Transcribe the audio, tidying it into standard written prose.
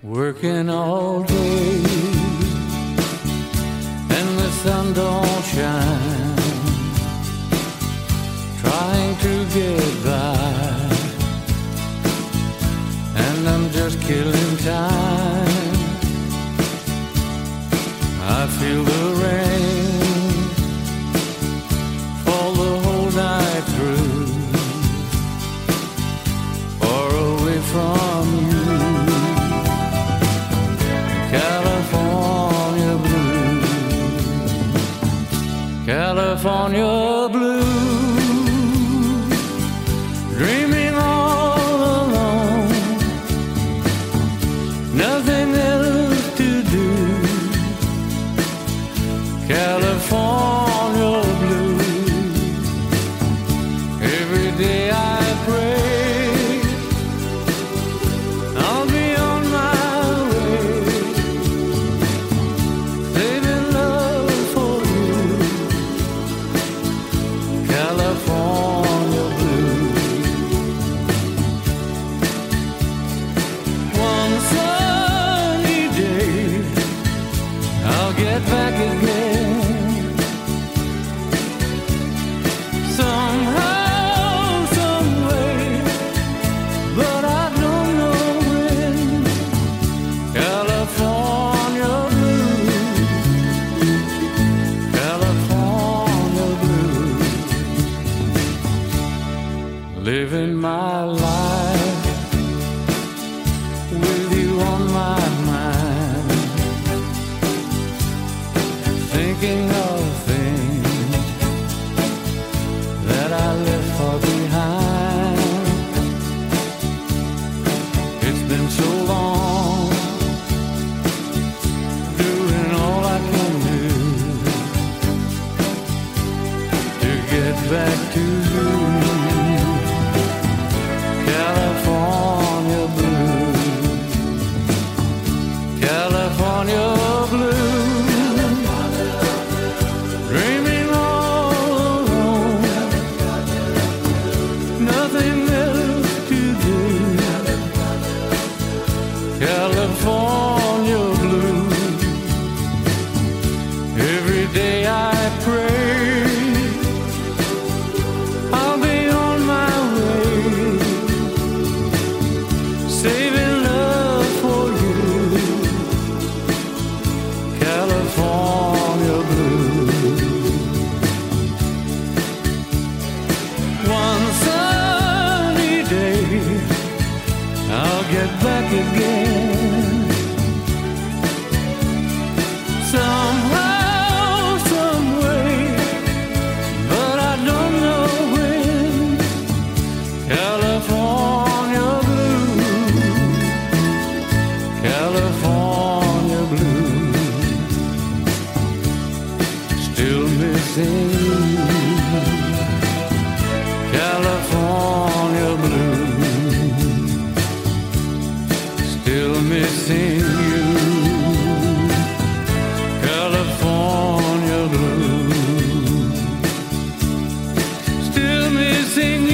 Working all day and the sun don't shine, trying to get by, and I'm just killing time. I feel the rain fall the whole night through, far away from you. California blue, California blue, dreaming all alone, nothing else to do. California blue, every day I pray I'll be on my way, saving love for you. California blue. One sunny day I'll get back again. Somehow, some way, but I don't know when. California blue, California blue, living my life with you on my mind, thinking of things that I left far behind. It's been so long, doing all I can do to get back to you. California blue, California blue, dreaming all alone, nothing else to do. California blue, every day I pray I'll be on my way, saving love for you. California blue. One sunny day I'll get back again. Somehow, some way, but I don't know when. California blue, California blue, still missing you. California blue, still missing you. California blue, still missing you.